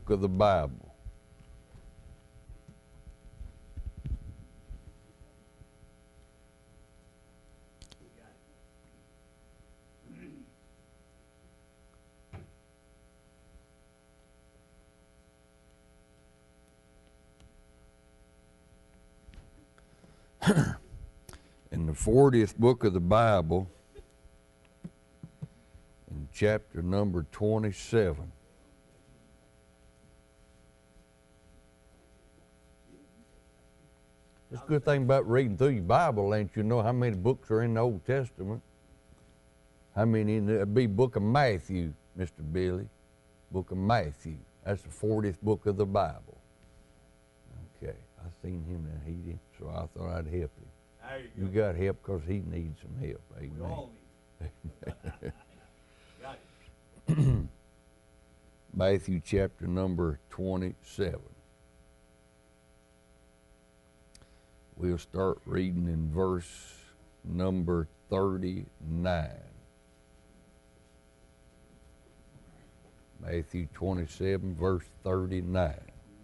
book of the Bible. In the 40th book of the Bible, in chapter number 27. It's a good thing about reading through your Bible, ain't you know how many books are in the Old Testament? How many in the book of Matthew, Mr. Billy? Book of Matthew. That's the 40th book of the Bible. Okay, I seen him and he didn't, so I thought I'd help him. You got help because he needs some help. Amen. We all need. Got it. Matthew chapter number 27. We'll start reading in verse number 39. Matthew 27, verse 39.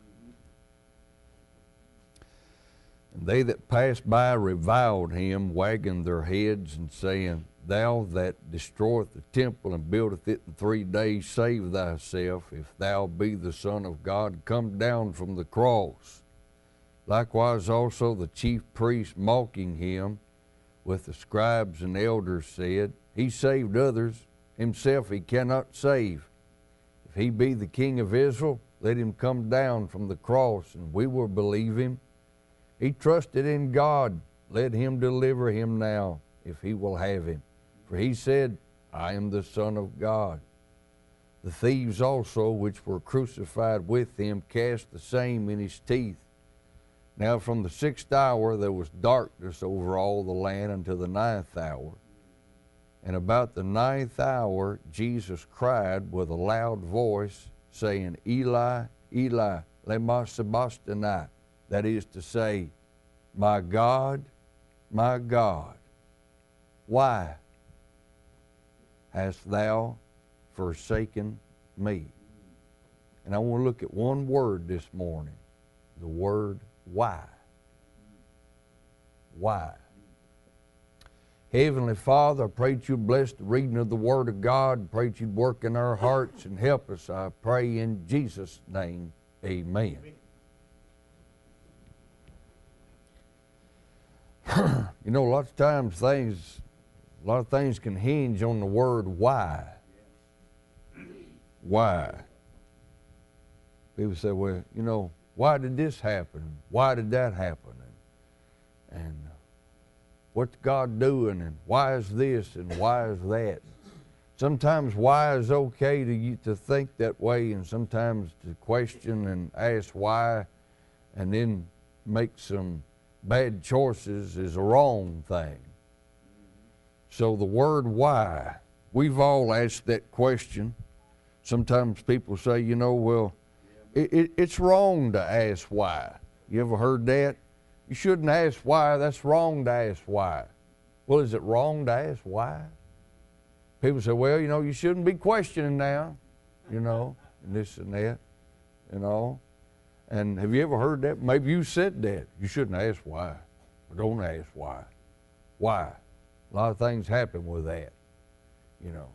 And they that passed by reviled him, wagging their heads and saying, Thou that destroyest the temple and buildeth it in 3 days, save thyself. If thou be the Son of God, come down from the cross. Likewise also the chief priests, mocking him with the scribes and elders, said, He saved others, himself he cannot save. If he be the King of Israel, let him come down from the cross, and we will believe him. He trusted in God, let him deliver him now, if he will have him. For he said, I am the Son of God. The thieves also, which were crucified with him, cast the same in his teeth. Now from the 6th hour there was darkness over all the land until the 9th hour. And about the 9th hour Jesus cried with a loud voice, saying, Eli, Eli, lema sabachthani. That is to say, my God, why hast thou forsaken me? And I want to look at one word this morning, the word why. Why? Heavenly Father, I pray that you'd bless the reading of the Word of God. I pray that you'd work in our hearts and help us. I pray in Jesus' name, amen. You know, a lot of things can hinge on the word why. Why? People say, well, you know, why did this happen? Why did that happen? And what's God doing? And why is this? And why is that? Sometimes why is okay to think that way, and sometimes to question and ask why and then make some bad choices is a wrong thing. So the word why, we've all asked that question. Sometimes people say, you know, well, it's wrong to ask why. You ever heard that? You shouldn't ask why. That's wrong to ask why. Well, is it wrong to ask why? People say, well, you know, you shouldn't be questioning now, you know, and this and that, you know. And have you ever heard that? Maybe you said that. You shouldn't ask why. But don't ask why. Why? A lot of things happen with that, you know.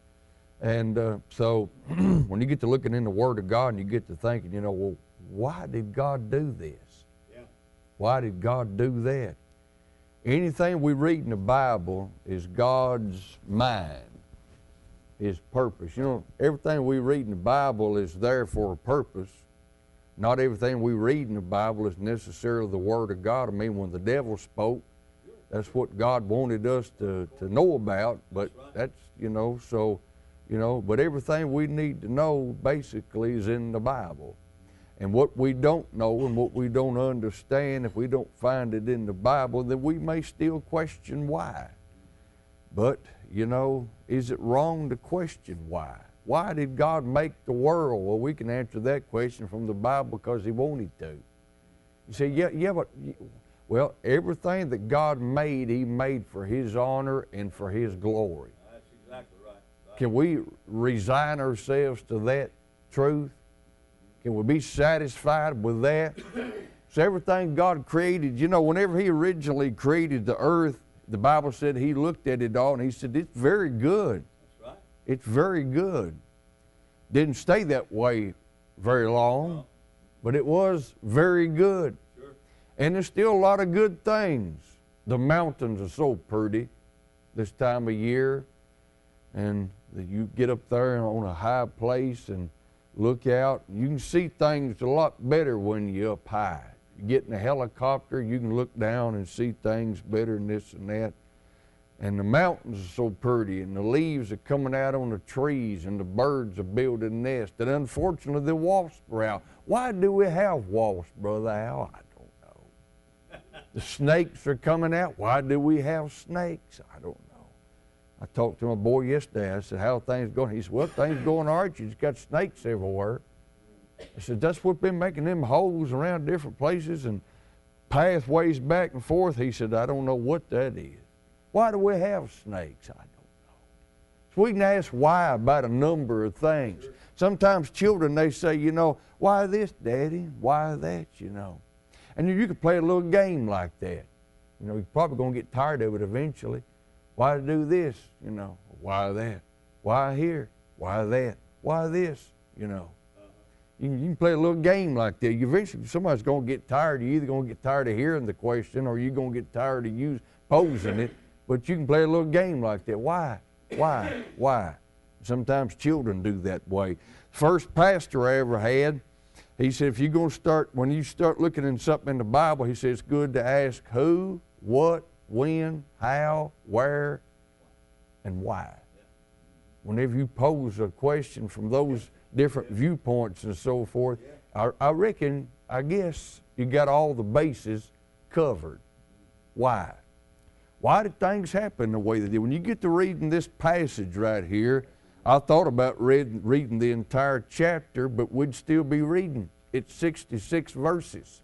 And so when you get to looking in the Word of God and you get to thinking, you know, well, why did God do this? Yeah. Why did God do that? Anything we read in the Bible is God's mind, His purpose. You know, everything we read in the Bible is there for a purpose. Not everything we read in the Bible is necessarily the Word of God. I mean, when the devil spoke, that's what God wanted us to know about, but that's, you know, so, you know, but everything we need to know basically is in the Bible. And what we don't know and what we don't understand, if we don't find it in the Bible, then we may still question why. But, you know, is it wrong to question why? Why did God make the world? Well, we can answer that question from the Bible because He wanted to. You say, yeah, but, well, everything that God made, He made for His honor and for His glory. That's exactly right. Can we resign ourselves to that truth? Can we be satisfied with that? So everything God created, you know, whenever He originally created the earth, the Bible said He looked at it all and He said, it's very good. That's right. It's very good. Didn't stay that way very long, but it was very good. Sure. And there's still a lot of good things. The mountains are so pretty this time of year, and you get up there on a high place and look out. You can see things a lot better when you're up high. You get in a helicopter, you can look down and see things better than this and that. And the mountains are so pretty, and the leaves are coming out on the trees, and the birds are building nests. And unfortunately, the wasps are out. Why do we have wasps, Brother Al? I don't know. The snakes are coming out. Why do we have snakes? I don't know. I talked to my boy yesterday. I said, how are things going? He said, well, things going all right. You just got snakes everywhere. I said, that's what's been making them holes around different places and pathways back and forth. He said, I don't know what that is. Why do we have snakes? I don't know. So we can ask why about a number of things. Sometimes children, they say, you know, why this, Daddy? Why that, you know? And you could play a little game like that. You know, you're probably going to get tired of it eventually. Why do this? You know, why that? Why here? Why that? Why this? You know. You can play a little game like that. Eventually, somebody's going to get tired. You're either going to get tired of hearing the question or you're going to get tired of you posing it. But you can play a little game like that. Why? Why? Why? Sometimes children do that way. First pastor I ever had, he said, if you're going to start, when you start looking in something in the Bible, he said it's good to ask who, what, when, how, where, and why. Whenever you pose a question from those different viewpoints and so forth, I reckon, I guess, you got all the bases covered. Why? Why did things happen the way they did? When you get to reading this passage right here, I thought about reading the entire chapter, but we'd still be reading. It's 66 verses.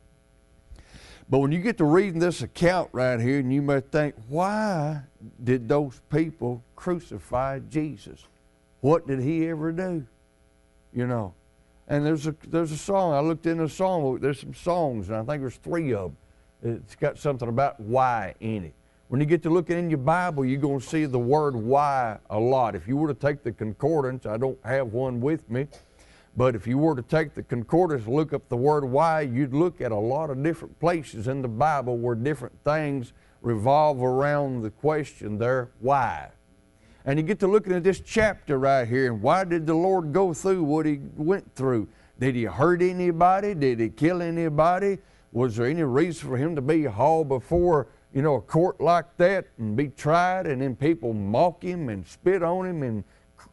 But when you get to reading this account right here, and you might think, why did those people crucify Jesus? What did He ever do? You know, and there's a song. I looked in a song. There's some songs, and I think there's 3 of them. It's got something about why in it. When you get to looking in your Bible, you're going to see the word why a lot. If you were to take the concordance, I don't have one with me, but if you were to take the concordance and look up the word why, you'd look at a lot of different places in the Bible where different things revolve around the question there, why? And you get to looking at this chapter right here, and why did the Lord go through what He went through? Did He hurt anybody? Did He kill anybody? Was there any reason for Him to be hauled before, you know, a court like that and be tried, and then people mock Him and spit on Him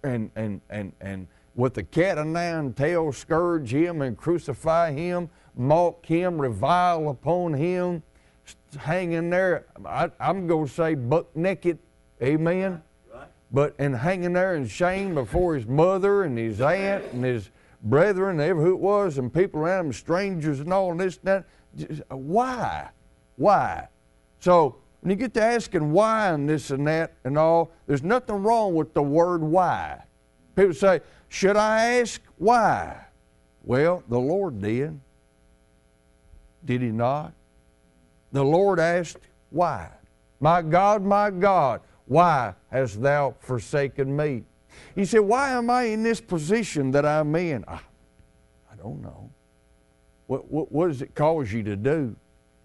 and with the cat o' nine tails scourge Him and crucify Him, mock Him, revile upon Him, hanging there, I'm going to say buck naked, amen? But and hanging there in shame before His mother and His aunt and His brethren, ever who it was, and people around Him, strangers and all this and that. Why? Why? So when you get to asking why and this and that and all, there's nothing wrong with the word why. People say, should I ask why? Well, the Lord did. Did He not? The Lord asked why. My God, why hast thou forsaken me? He said, why am I in this position that I'm in? I don't know. What does it cause you to do?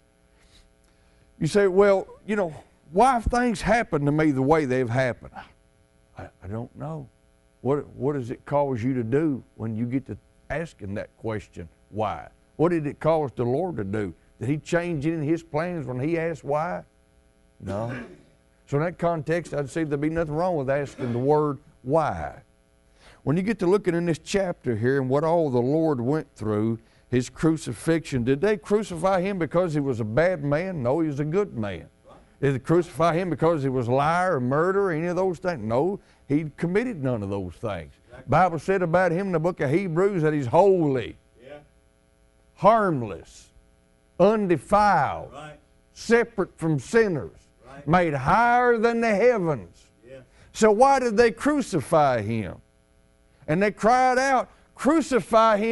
You say, well, you know, why have things happened to me the way they've happened? I don't know. What does it cause you to do when you get to asking that question, why? What did it cause the Lord to do? Did He change any of His plans when He asked why? No. So in that context, I'd say there'd be nothing wrong with asking the word why. When you get to looking in this chapter here and what all the Lord went through, His crucifixion, did they crucify Him because He was a bad man? No, He was a good man. Did they crucify Him because He was a liar or murderer, any of those things? No, He committed none of those things. The Bible said about Him in the book of Hebrews that He's holy, harmless, undefiled, separate from sinners, made higher than the heavens. So why did they crucify Him? And they cried out, crucify Him,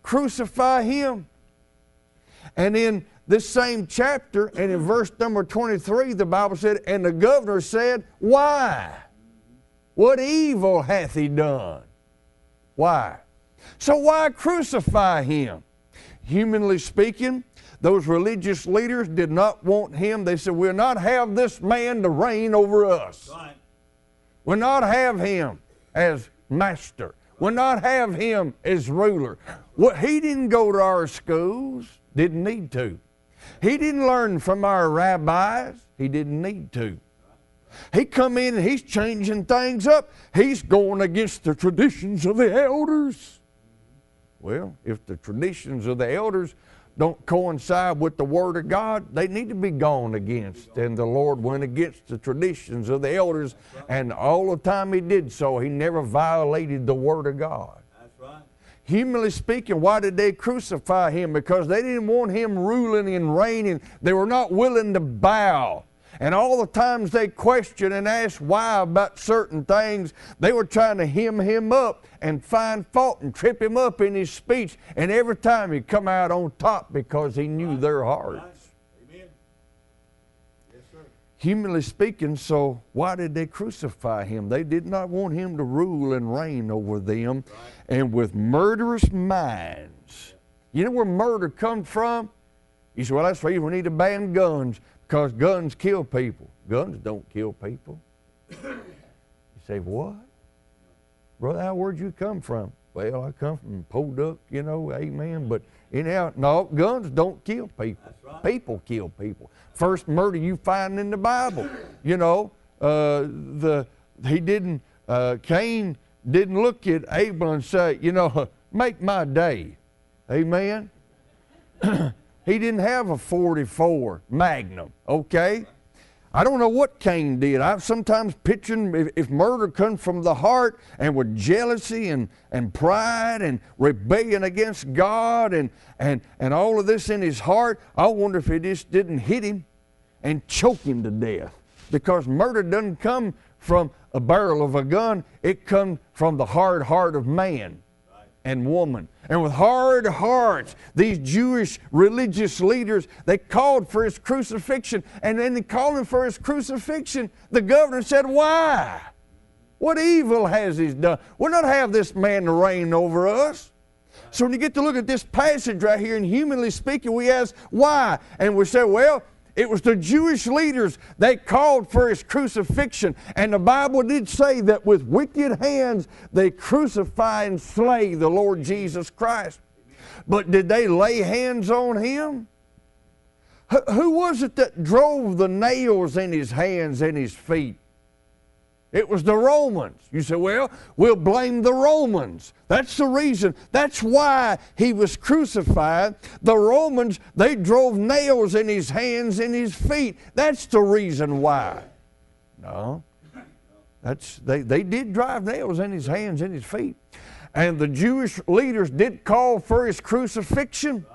crucify him? And in this same chapter, and in verse number 23, the Bible said, and the governor said, why? What evil hath he done? Why? So why crucify him? Humanly speaking, those religious leaders did not want him. They said, we'll not have this man to reign over us. Right. We'll not have him as master. We'll not have him as ruler. Well, he didn't go to our schools. Didn't need to. He didn't learn from our rabbis. He didn't need to. He come in and he's changing things up. He's going against the traditions of the elders. Well, if the traditions of the elders don't coincide with the Word of God, they need to be gone against. And the Lord went against the traditions of the elders, and all the time he did so, he never violated the Word of God. That's right. Humanly speaking, why did they crucify him? Because they didn't want him ruling and reigning. They were not willing to bow. And all the times they questioned and asked why about certain things, they were trying to hem him up and find fault and trip him up in his speech. And every time he'd come out on top because he knew their hearts. Right. Amen. Yes, sir. Humanly speaking, so why did they crucify him? They did not want him to rule and reign over them. Right. And with murderous minds. You know where murder comes from? You say, well, that's the reason we need to ban guns. Because guns kill people. Guns don't kill people. You say, what? Brother, Al, where'd you come from? Well, I come from Podunk, you know, amen. But anyhow, no, guns don't kill people. That's right. People kill people. First murder you find in the Bible. You know, Cain didn't look at Abel and say, you know, make my day. Amen. He didn't have a 44 Magnum, okay? I don't know what Cain did. I sometimes picture if murder comes from the heart and with jealousy and pride and rebellion against God and all of this in his heart, I wonder if it just didn't hit him and choke him to death. Because murder doesn't come from a barrel of a gun. It comes from the hard heart of man and woman. And with hard hearts, these Jewish religious leaders, they called for his crucifixion. And then they called him for his crucifixion. The governor said, why? What evil has he done? We'll not have this man to reign over us. So when you get to look at this passage right here, and humanly speaking, we ask, why? And we say, well, it was the Jewish leaders, they called for his crucifixion. And the Bible did say that with wicked hands they crucify and slay the Lord Jesus Christ. But did they lay hands on him? Who was it that drove the nails in his hands and his feet? It was the Romans. You say, well, we'll blame the Romans. That's the reason. That's why he was crucified. The Romans, they drove nails in his hands and his feet. That's the reason why. No. They did drive nails in his hands and his feet. And the Jewish leaders did call for his crucifixion.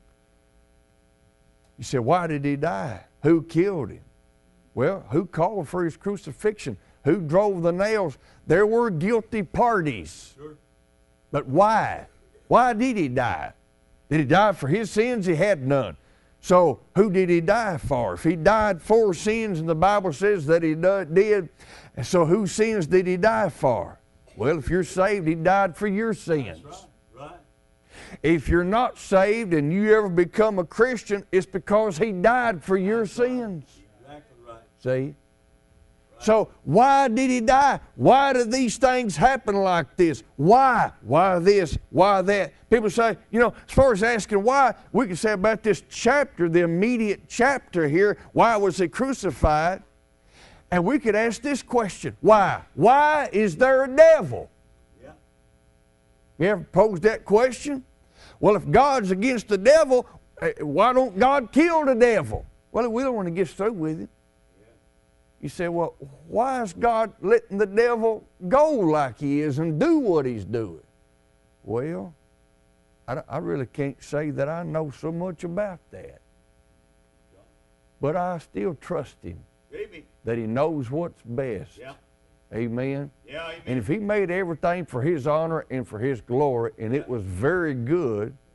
You say, why did he die? Who killed him? Well, who called for his crucifixion? Who drove the nails? There were guilty parties. Sure. But why? Why did he die? Did he die for his sins? He had none. So who did he die for? If he died for sins, and the Bible says that he did, so whose sins did he die for? Well, if you're saved, he died for your sins. That's right. Right. If you're not saved and you ever become a Christian, it's because he died for your sins. Exactly right. See? So why did he die? Why did these things happen like this? Why? Why this? Why that? People say, you know, as far as asking why, we can say about this chapter, the immediate chapter here, why was he crucified? And we could ask this question, why? Why is there a devil? Yeah. You ever posed that question? Well, if God's against the devil, why don't God kill the devil? Well, we don't want to get through with it. You say, well, why is God letting the devil go like he is and do what he's doing? Well, I really can't say that I know so much about that. But I still trust him. Amen. That he knows what's best. Yeah. Amen. Yeah, amen. And if he made everything for his honor and for his glory, and it was very good,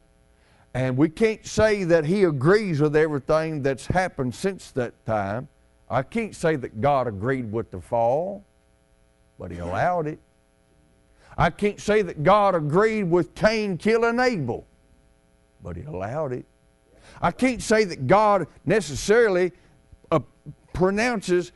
And we can't say that he agrees with everything that's happened since that time. I can't say that God agreed with the fall, but he allowed it. I can't say that God agreed with Cain killing Abel, but he allowed it. I can't say that God necessarily pronounces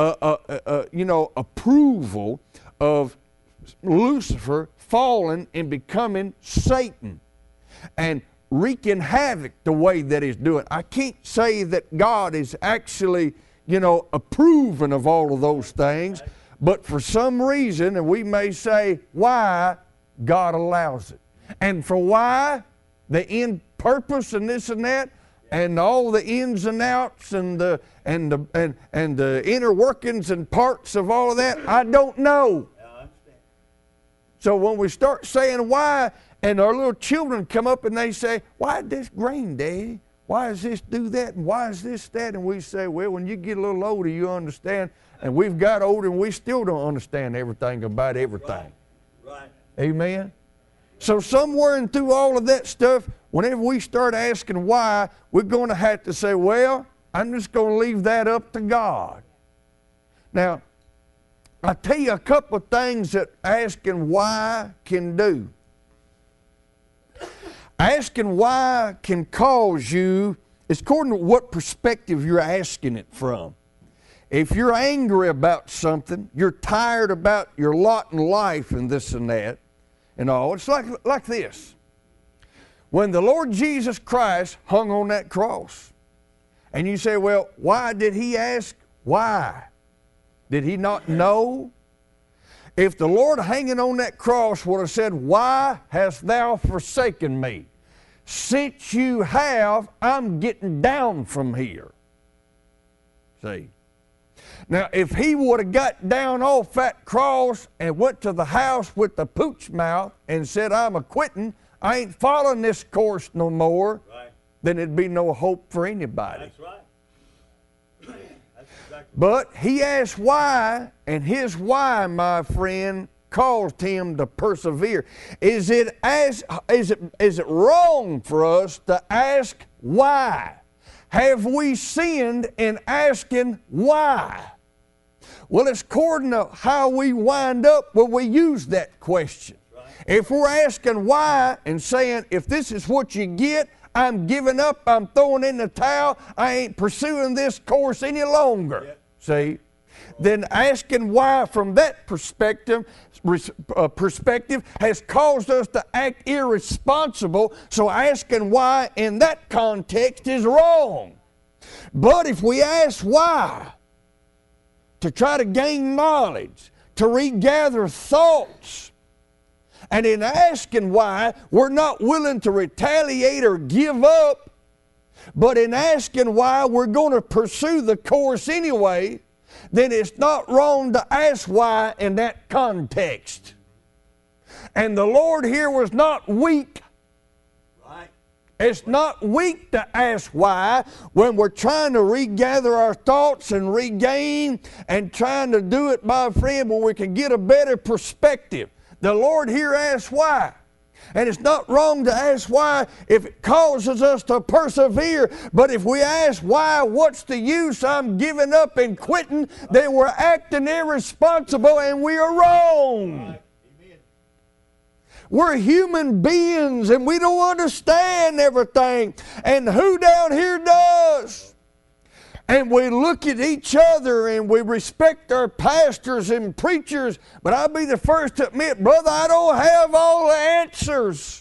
approval of Lucifer falling and becoming Satan and wreaking havoc the way that he's doing. I can't say that God is actually, approving of all of those things, but for some reason, and we may say why, God allows it. And for why, the end purpose and this and that, and all the ins and outs and the inner workings and parts of all of that, I don't know. So when we start saying why, and our little children come up and they say, why did this rain, Daddy? Why does this do that? And why is this that? And we say, well, when you get a little older, you understand. And we've got older and we still don't understand everything about everything. Right. Amen? So somewhere in through all of that stuff, whenever we start asking why, we're going to have to say, well, I'm just going to leave that up to God. Now, I'll tell you a couple of things that asking why can do. Asking why can cause you, it's according to what perspective you're asking it from. If you're angry about something, you're tired about your lot in life and this and that and all, it's like this. When the Lord Jesus Christ hung on that cross, and you say, well, why did he ask? Why? Did he not know? If the Lord hanging on that cross would have said, why hast thou forsaken me? Since you have, I'm getting down from here. See? Now, if he would have got down off that cross and went to the house with the pooch mouth and said, I'm a-quitting, I ain't following this course no more, right, then there'd be no hope for anybody. That's right. That's exactly. But he asked why, and his why, my friend, caused him to persevere. Is it wrong for us to ask why? Have we sinned in asking why? Well, it's according to how we wind up when we use that question. Right. If we're asking why and saying, if this is what you get, I'm giving up, I'm throwing in the towel, I ain't pursuing this course any longer. Yep. See? Then asking why from that perspective has caused us to act irresponsible, so asking why in that context is wrong. But if we ask why to try to gain knowledge, to regather thoughts, and in asking why we're not willing to retaliate or give up, but in asking why we're going to pursue the course anyway, then it's not wrong to ask why in that context. And the Lord here was not weak. Right. It's not weak to ask why when we're trying to regather our thoughts and regain and trying to do it, my friend, where we can get a better perspective. The Lord here asks why. And it's not wrong to ask why if it causes us to persevere. But if we ask why, what's the use? I'm giving up and quitting. Then we're acting irresponsible and we are wrong. Amen. We're human beings and we don't understand everything. And who down here does? And we look at each other and we respect our pastors and preachers. But I'll be the first to admit, brother, I don't have all the answers.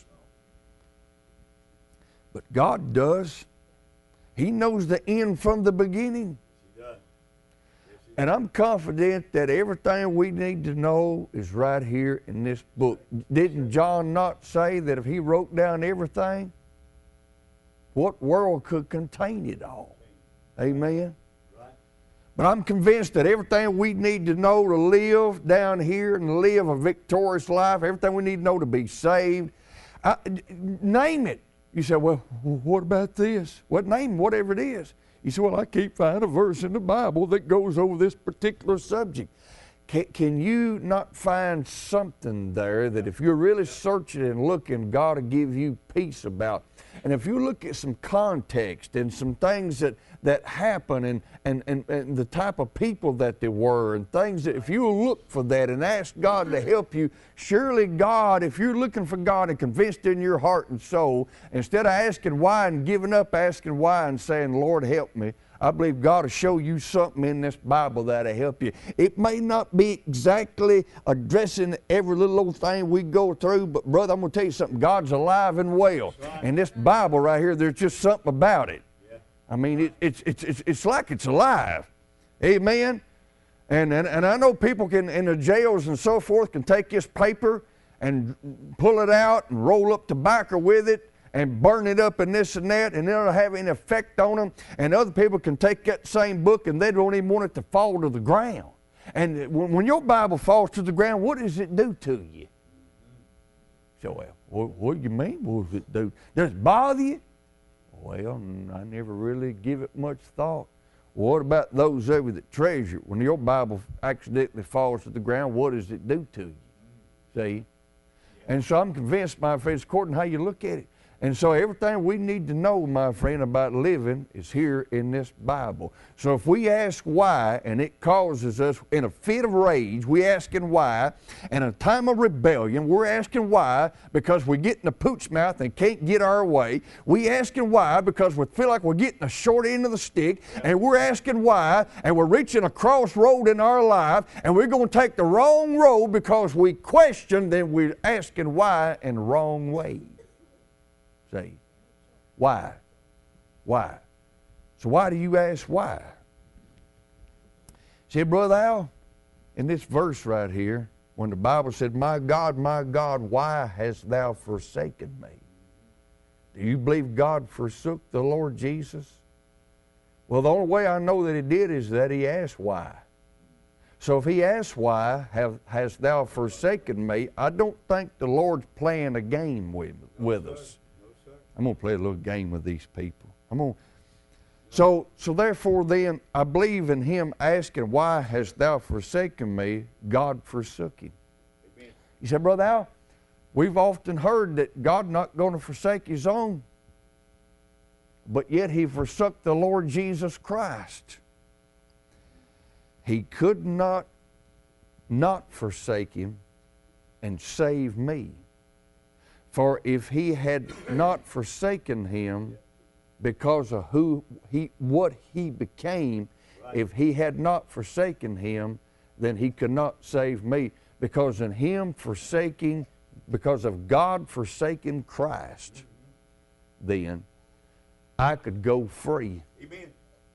But God does. He knows the end from the beginning. He does. Yes, he And I'm confident that everything we need to know is right here in this book. Didn't John not say that if he wrote down everything, what world could contain it all? Amen. Right. But I'm convinced that everything we need to know to live down here and live a victorious life, everything we need to know to be saved, name it. You say, well, what about this? Well, name whatever it is. You say, well, I can't find a verse in the Bible that goes over this particular subject. Can you not find something there that if you're really searching and looking, God will give you peace about? And if you look at some context and some things that happen and the type of people that they were and things that if you look for that and ask God to help you, surely God, if you're looking for God and convinced in your heart and soul, instead of asking why and giving up asking why and saying, Lord, help me, I believe God will show you something in this Bible that'll help you. It may not be exactly addressing every little old thing we go through, but brother, I'm going to tell you something. God's alive and well. And this Bible right here, there's just something about it. I mean, it's like it's alive. Amen? And I know people can, in the jails and so forth, can take this paper and pull it out and roll up tobacco with it and burn it up and this and that, and it'll have an effect on them. And other people can take that same book and they don't even want it to fall to the ground. And when your Bible falls to the ground, what does it do to you? So, well, what do you mean? What does it do? Does it bother you? Well, I never really give it much thought. What about those of you that treasure it? When your Bible accidentally falls to the ground, what does it do to you? See? And so I'm convinced, my friends, according to how you look at it. And so everything we need to know, my friend, about living is here in this Bible. So if we ask why, and it causes us in a fit of rage, we asking why, and in a time of rebellion, we're asking why because we get in the pooch mouth and can't get our way. We asking why because we feel like we're getting the short end of the stick, and we're asking why, and we're reaching a crossroad in our life, and we're going to take the wrong road because we question, then we're asking why in the wrong way. See? Why? Why? So why do you ask why? See, Brother Al, in this verse right here, when the Bible said, my God, why hast thou forsaken me? Do you believe God forsook the Lord Jesus? Well, the only way I know that he did is that he asked why. So if he asked why hast thou forsaken me, I don't think the Lord's playing a game with us. I'm going to play a little game with these people. So therefore then, I believe in him asking, why hast thou forsaken me? God forsook him. Amen. You said, Brother Al, we've often heard that God's not going to forsake his own, but yet he forsook the Lord Jesus Christ. He could not forsake him and save me. For if he had not forsaken him because of what he became, right. If he had not forsaken him, then he could not save me. Because in him forsaking, because of God forsaking Christ, then I could go free. Amen.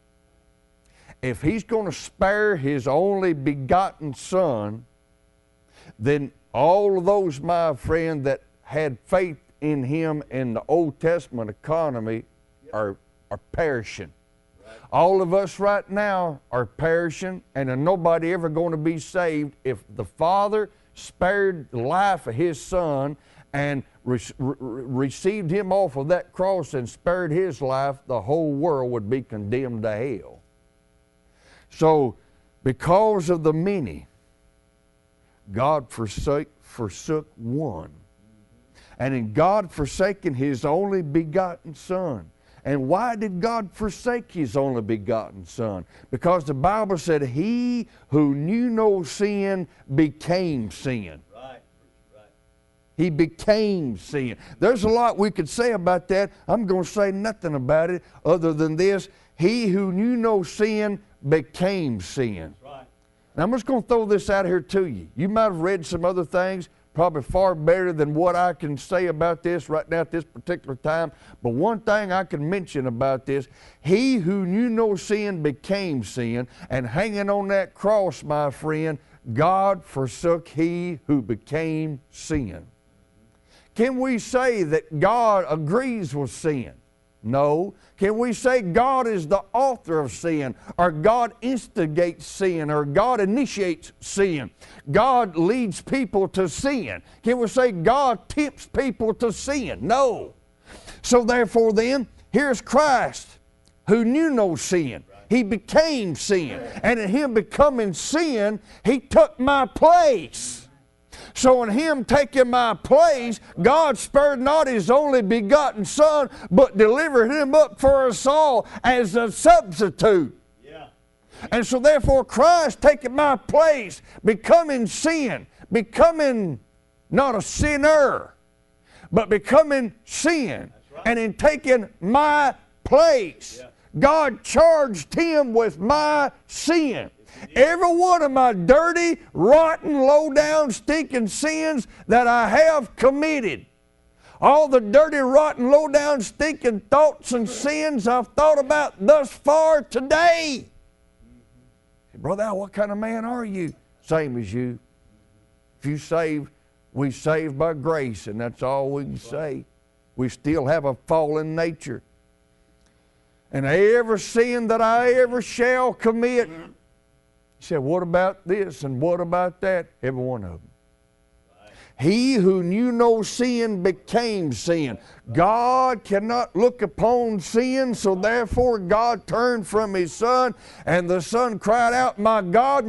If he's going to spare his only begotten Son, then all of those, my friend, that had faith in him in the Old Testament economy are perishing. Right. All of us right now are perishing, and there's nobody ever going to be saved. If the Father spared the life of his Son and received him off of that cross and spared his life, the whole world would be condemned to hell. So because of the many, God forsook one. And in God forsaking his only begotten Son. And why did God forsake his only begotten Son? Because the Bible said, he who knew no sin became sin. Right. He became sin. There's a lot we could say about that. I'm going to say nothing about it other than this. He who knew no sin became sin. Right. Now I'm just going to throw this out here to you. You might have read some other things, probably far better than what I can say about this right now at this particular time. But one thing I can mention about this, he who knew no sin became sin, and hanging on that cross, my friend, God forsook he who became sin. Can we say that God agrees with sin? No. Can we say God is the author of sin, or God instigates sin, or God initiates sin? God leads people to sin. Can we say God tempts people to sin? No. So therefore then, here's Christ who knew no sin. He became sin. And in Him becoming sin, He took my place. So in Him taking my place, God spared not His only begotten Son, but delivered Him up for us all as a substitute. Yeah. And so therefore Christ taking my place, becoming sin, becoming not a sinner, but becoming sin. Right. And in taking my place, God charged Him with my sin. Every one of my dirty, rotten, low-down, stinking sins that I have committed. All the dirty, rotten, low-down, stinking thoughts and sins I've thought about thus far today. Brother Al, what kind of man are you? Same as you. If you saved, we saved by grace, and that's all we can say. We still have a fallen nature. And every sin that I ever shall commit, he said, what about this and what about that? Every one of them. Right. He who knew no sin became sin. God cannot look upon sin, so therefore God turned from His Son, and the Son cried out, my God,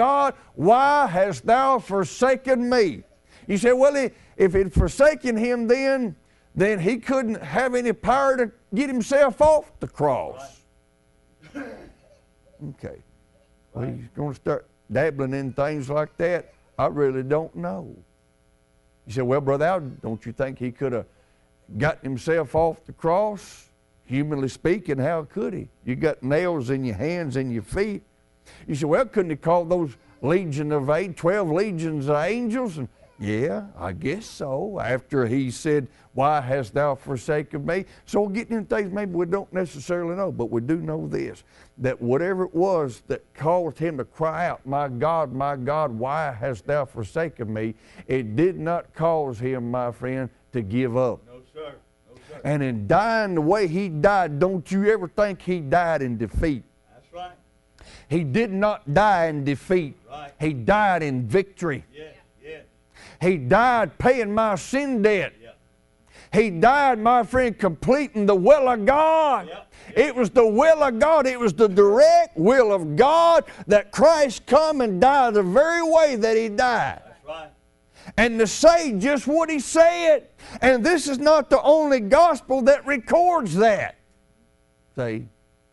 why hast thou forsaken me? You say, well, if He'd forsaken Him then He couldn't have any power to get Himself off the cross. Right. Okay. Well, He's going to start dabbling in things like that? I really don't know. You say, well, Brother Al, don't you think He could have gotten Himself off the cross? Humanly speaking, how could He? You got nails in your hands and your feet. You say, well, couldn't He call those legion of 12 legions of angels? And yeah, I guess so. After He said, why hast thou forsaken me? So getting into things maybe we don't necessarily know, but we do know this, that whatever it was that caused Him to cry out, my God, why hast thou forsaken me? It did not cause Him, my friend, to give up. No, sir. No, sir. And in dying the way He died, don't you ever think He died in defeat. That's right. He did not die in defeat. Right. He died in victory. Yeah, yeah. He died paying my sin debt. Yeah. He died, my friend, completing the will of God. Yep. It was the will of God. It was the direct will of God that Christ come and die the very way that He died. That's right. And to say just what He said. And this is not the only gospel that records that. See?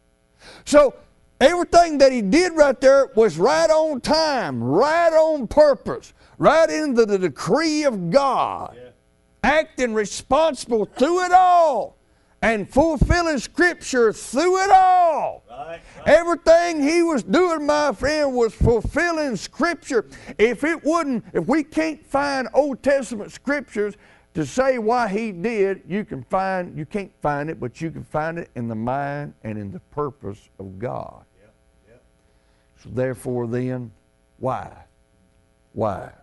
So everything that He did right there was right on time, right on purpose, right into the decree of God. Yeah. Acting responsible through it all and fulfilling Scripture through it all. Right. Everything He was doing, my friend, was fulfilling Scripture. If we can't find Old Testament Scriptures to say why He did, you can't find it, but you can find it in the mind and in the purpose of God. Yep. Yep. So therefore then, why? Why?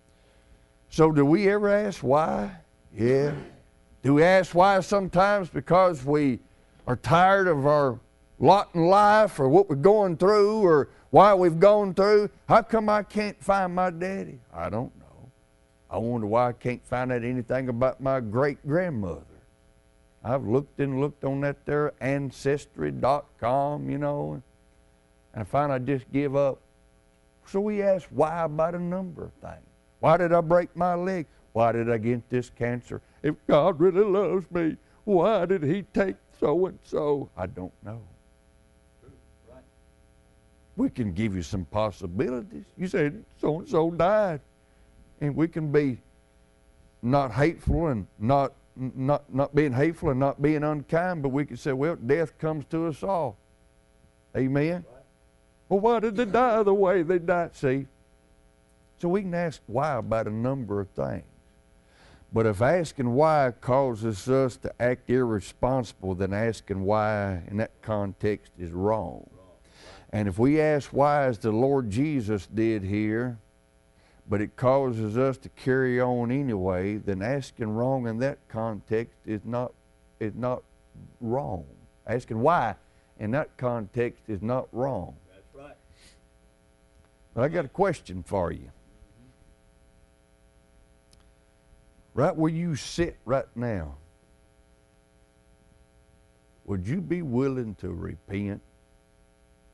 So do we ever ask why? Yeah. Do we ask why sometimes? Because we are tired of our lot in life or what we're going through or why we've gone through? How come I can't find my daddy? I don't know. I wonder why I can't find out anything about my great-grandmother. I've looked and looked on that there Ancestry.com, you know, and I find I just give up. So we ask why about a number of things. Why did I break my leg? Why did I get this cancer? If God really loves me, why did He take so-and-so? I don't know. Right. We can give you some possibilities. You said so-and-so died. And we can be not hateful and not being hateful and not being unkind, but we can say, well, death comes to us all. Amen? Right. Well, why did they die the way they died? See? So we can ask why about a number of things. But if asking why causes us to act irresponsible, then asking why in that context is wrong. And if we ask why as the Lord Jesus did here, but it causes us to carry on anyway, then asking wrong in that context is not wrong. Asking why in that context is not wrong. That's right. But I got a question for you. Right where you sit right now, would you be willing to repent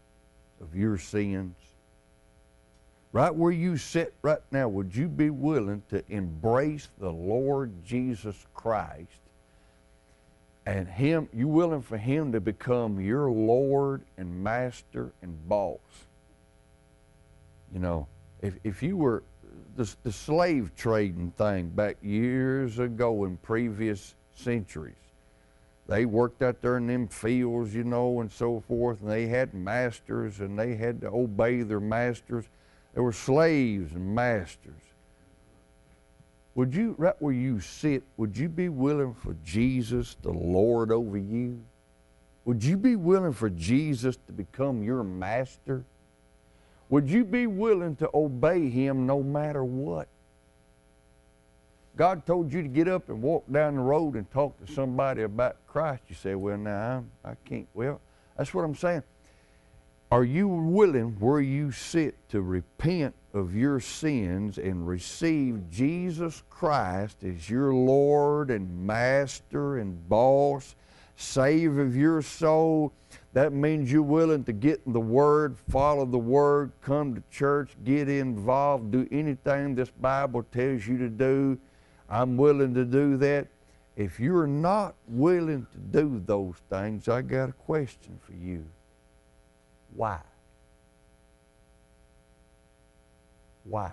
of your sins? Right where you sit right now, would you be willing to embrace the Lord Jesus Christ and Him? You willing for Him to become your Lord and Master and boss? You know, if you were the slave trading thing back years ago in previous centuries, they worked out there in them fields, you know, and so forth, and they had masters and they had to obey their masters. There were slaves and masters. Would you, right where you sit, would you be willing for Jesus to lord over you? Would you be willing for Jesus to become your master? Would you be willing to obey Him no matter what? God told you to get up and walk down the road and talk to somebody about Christ. You say, well, now, I can't. Well, that's what I'm saying. Are you willing where you sit to repent of your sins and receive Jesus Christ as your Lord and Master and boss, Savior of your soul? That means you're willing to get in the Word, follow the Word, come to church, get involved, do anything this Bible tells you to do. I'm willing to do that. If you're not willing to do those things, I got a question for you. Why? Why?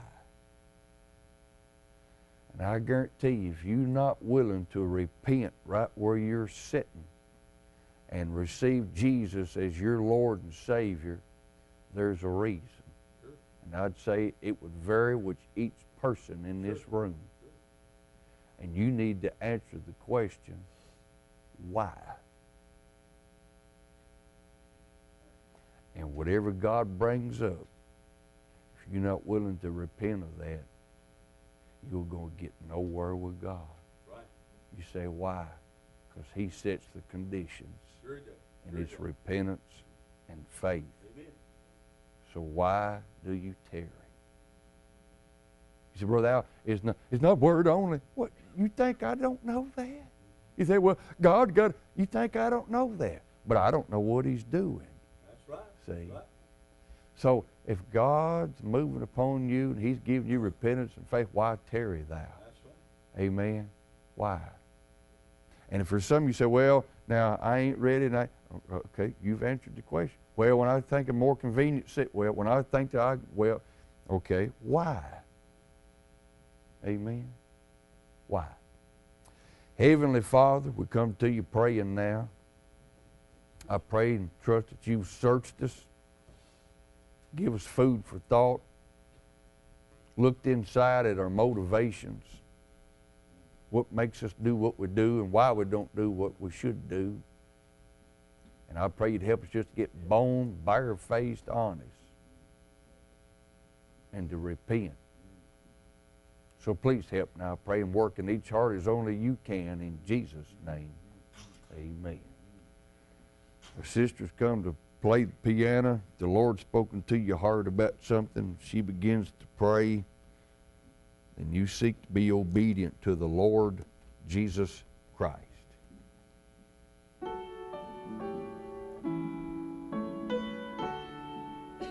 And I guarantee you, if you're not willing to repent right where you're sitting and receive Jesus as your Lord and Savior, there's a reason. Sure. And I'd say it would vary with each person in this room. Sure. And you need to answer the question, why? And whatever God brings up, if you're not willing to repent of that, you're going to get nowhere with God. Right. You say, why? Because He sets the conditions. Sure does. And it's repentance and faith. Amen. So why do you tarry? You say, Brother Al, it's not word only. What? You think I don't know that? You say, well, you think I don't know that. But I don't know what He's doing. That's right. See? Right. So if God's moving upon you and He's giving you repentance and faith, why tarry thou? That's right. Amen. Why? And if for some you say, well, now I ain't ready, and okay, you've answered the question. Well, when I think a more convenient when I think that okay, why? Amen. Why? Heavenly Father, we come to you praying now. I pray and trust that you've searched us, give us food for thought, looked inside at our motivations, what makes us do what we do and why we don't do what we should do. And I pray you'd help us just to get bone, bare-faced honest and to repent. So please help now, I pray, and work in each heart as only you can, in Jesus' name. Amen. Our sister's come to play the piano. The Lord's spoken to your heart about something. She begins to pray, and you seek to be obedient to the Lord Jesus Christ.